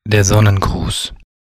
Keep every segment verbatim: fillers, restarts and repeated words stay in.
Der Sonnengruß.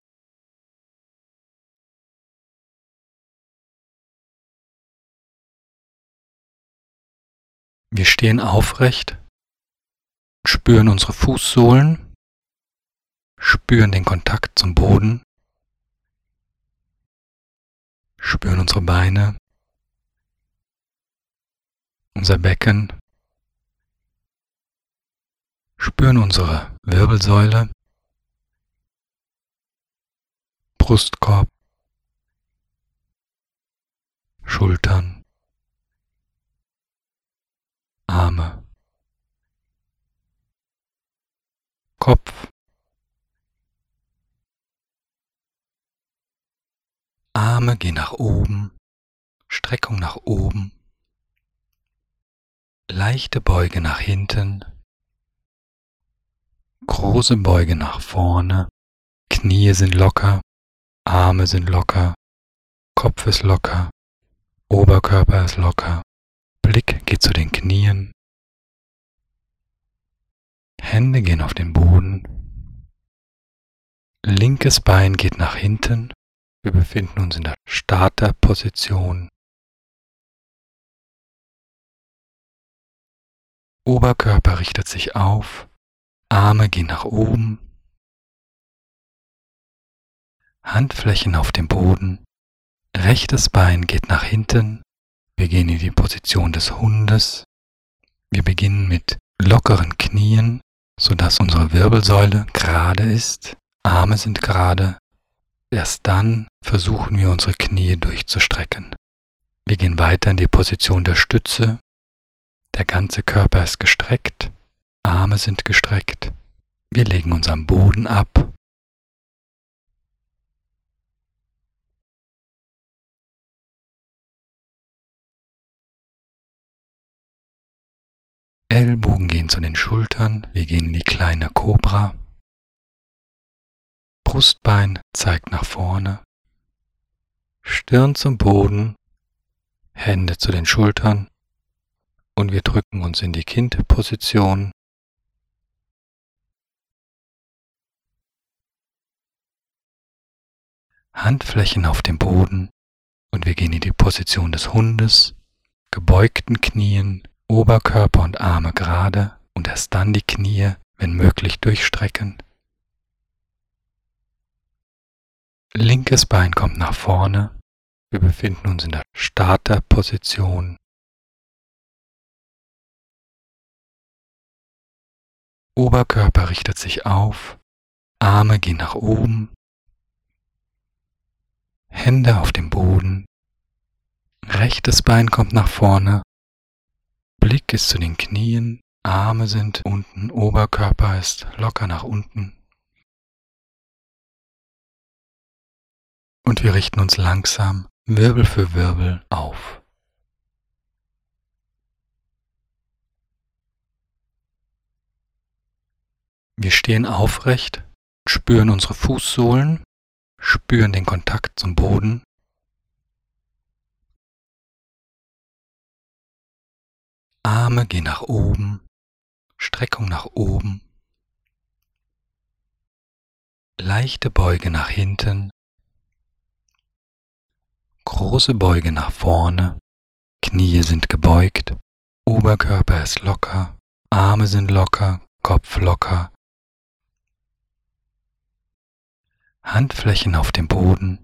Wir stehen aufrecht, spüren unsere Fußsohlen, spüren den Kontakt zum Boden, spüren unsere Beine, unser Becken, spüren unsere Wirbelsäule, Brustkorb, Schultern, Arme, Kopf, Arme gehen nach oben, Streckung nach oben, leichte Beuge nach hinten, große Beuge nach vorne, Knie sind locker, Arme sind locker, Kopf ist locker, Oberkörper ist locker, Blick geht zu den Knien, Hände gehen auf den Boden, linkes Bein geht nach hinten, wir befinden uns in der Starterposition, Oberkörper richtet sich auf, Arme gehen nach oben, Handflächen auf dem Boden, rechtes Bein geht nach hinten, wir gehen in die Position des Hundes, wir beginnen mit lockeren Knien, sodass unsere Wirbelsäule gerade ist, Arme sind gerade, erst dann versuchen wir unsere Knie durchzustrecken. Wir gehen weiter in die Position der Stütze, der ganze Körper ist gestreckt, Arme sind gestreckt, wir legen uns am Boden ab, Ellbogen gehen zu den Schultern, wir gehen in die kleine Kobra, Brustbein zeigt nach vorne, Stirn zum Boden, Hände zu den Schultern und wir drücken uns in die Kindposition. Handflächen auf dem Boden und wir gehen in die Position des Hundes, gebeugten Knien, Oberkörper und Arme gerade und erst dann die Knie, wenn möglich, durchstrecken. Linkes Bein kommt nach vorne, wir befinden uns in der Starterposition. Oberkörper richtet sich auf, Arme gehen nach oben, Hände auf dem Boden, rechtes Bein kommt nach vorne, Blick ist zu den Knien, Arme sind unten, Oberkörper ist locker nach unten. Und wir richten uns langsam Wirbel für Wirbel auf. Wir stehen aufrecht, spüren unsere Fußsohlen, spüren den Kontakt zum Boden. Arme gehen nach oben, Streckung nach oben, leichte Beuge nach hinten, große Beuge nach vorne, Knie sind gebeugt, Oberkörper ist locker, Arme sind locker, Kopf locker, Handflächen auf dem Boden,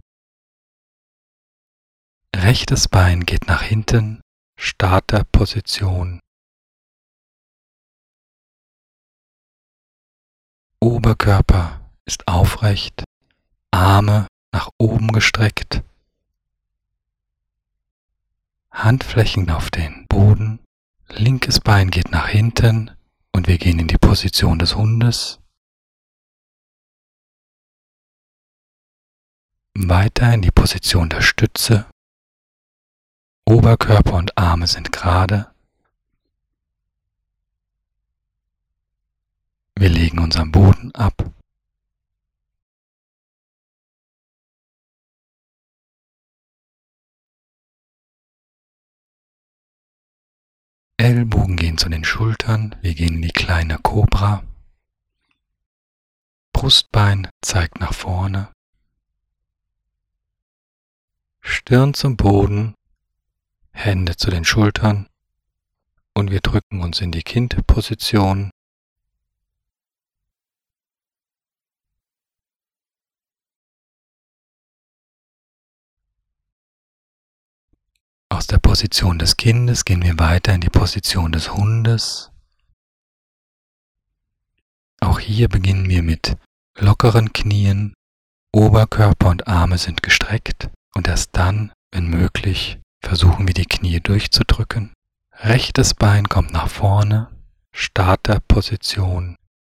rechtes Bein geht nach hinten, Starterposition, Oberkörper ist aufrecht, Arme nach oben gestreckt, Handflächen auf den Boden, linkes Bein geht nach hinten und wir gehen in die Position des Hundes. Weiter in die Position der Stütze. Oberkörper und Arme sind gerade. Wir legen uns am Boden ab. Ellbogen gehen zu den Schultern, wir gehen in die kleine Kobra. Brustbein zeigt nach vorne, Stirn zum Boden, Hände zu den Schultern und wir drücken uns in die Kindposition. Aus der Position des Kindes gehen wir weiter in die Position des Hundes. Auch hier beginnen wir mit lockeren Knien, Oberkörper und Arme sind gestreckt und erst dann, wenn möglich, versuchen wir die Knie durchzudrücken. Rechtes Bein kommt nach vorne, Starterposition.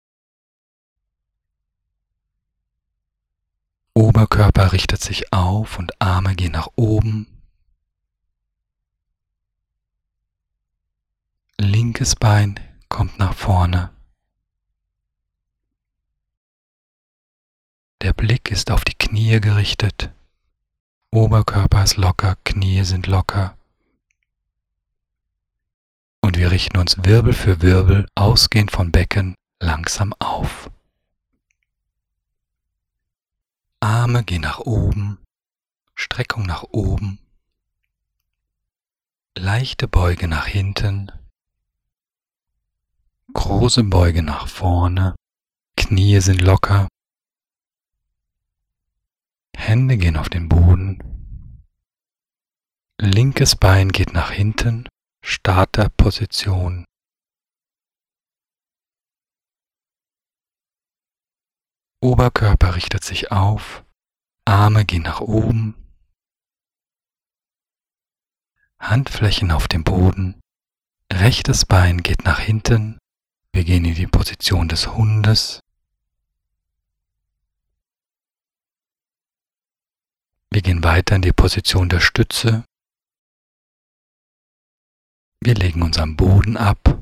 Oberkörper richtet sich auf und Arme gehen nach oben. Linkes Bein kommt nach vorne. Der Blick ist auf die Knie gerichtet. Oberkörper ist locker, Knie sind locker. Und wir richten uns Wirbel für Wirbel, ausgehend vom Becken, langsam auf. Arme gehen nach oben, Streckung nach oben. Leichte Beuge nach hinten. Große Beuge nach vorne, Knie sind locker, Hände gehen auf den Boden, linkes Bein geht nach hinten, Starterposition. Oberkörper richtet sich auf, Arme gehen nach oben, Handflächen auf dem Boden, rechtes Bein geht nach hinten. Wir gehen in die Position des Hundes. Wir gehen weiter in die Position der Stütze. Wir legen uns am Boden ab.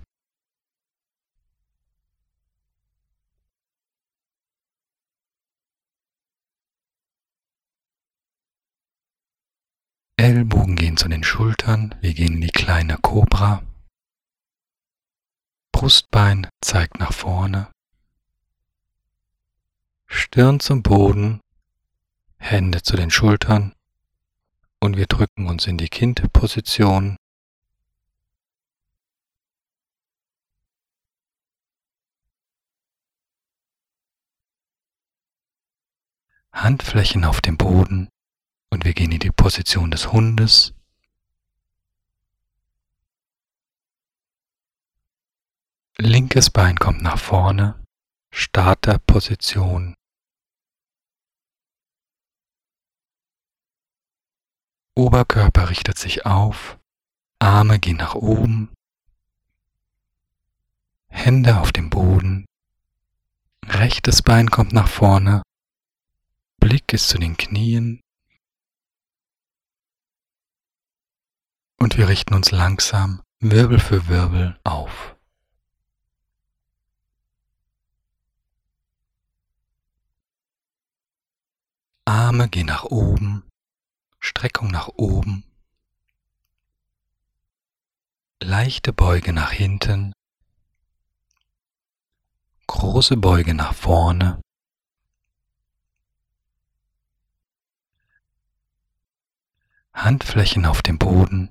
Ellbogen gehen zu den Schultern. Wir gehen in die kleine Kobra. Brustbein zeigt nach vorne, Stirn zum Boden, Hände zu den Schultern und wir drücken uns in die Kindposition. Handflächen auf dem Boden und wir gehen in die Position des Hundes. Linkes Bein kommt nach vorne, Starterposition. Oberkörper richtet sich auf, Arme gehen nach oben, Hände auf dem Boden, rechtes Bein kommt nach vorne, Blick ist zu den Knien und wir richten uns langsam Wirbel für Wirbel auf. Arme gehen nach oben, Streckung nach oben, leichte Beuge nach hinten, große Beuge nach vorne, Handflächen auf dem Boden,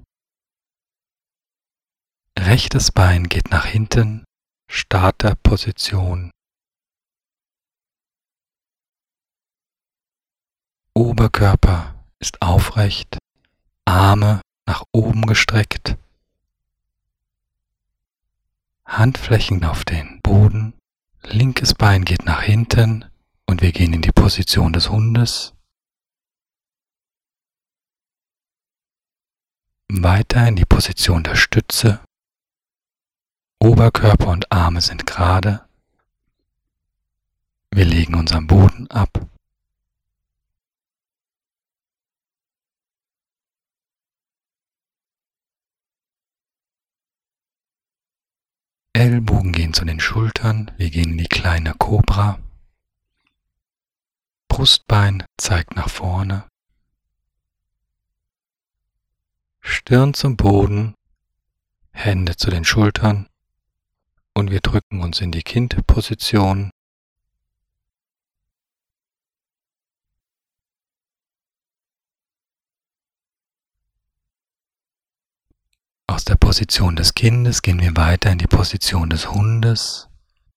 rechtes Bein geht nach hinten, Starterposition. Oberkörper ist aufrecht, Arme nach oben gestreckt, Handflächen auf den Boden, linkes Bein geht nach hinten und wir gehen in die Position des Hundes. Weiter in die Position der Stütze, Oberkörper und Arme sind gerade, wir legen uns am Boden ab. Ellbogen gehen zu den Schultern, wir gehen in die kleine Kobra. Brustbein zeigt nach vorne. Stirn zum Boden, Hände zu den Schultern und wir drücken uns in die Kindposition. Position des Kindes gehen wir weiter in die Position des Hundes.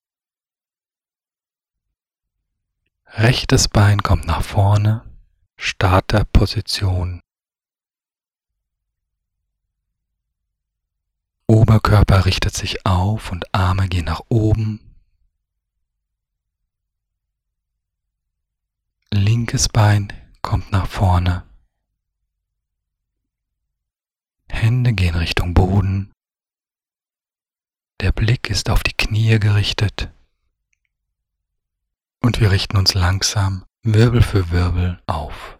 Rechtes Bein kommt nach vorne, Starterposition. Oberkörper richtet sich auf und Arme gehen nach oben. Linkes Bein kommt nach vorne. Hände gehen Richtung Boden. Der Blick ist auf die Knie gerichtet. Und wir richten uns langsam Wirbel für Wirbel auf.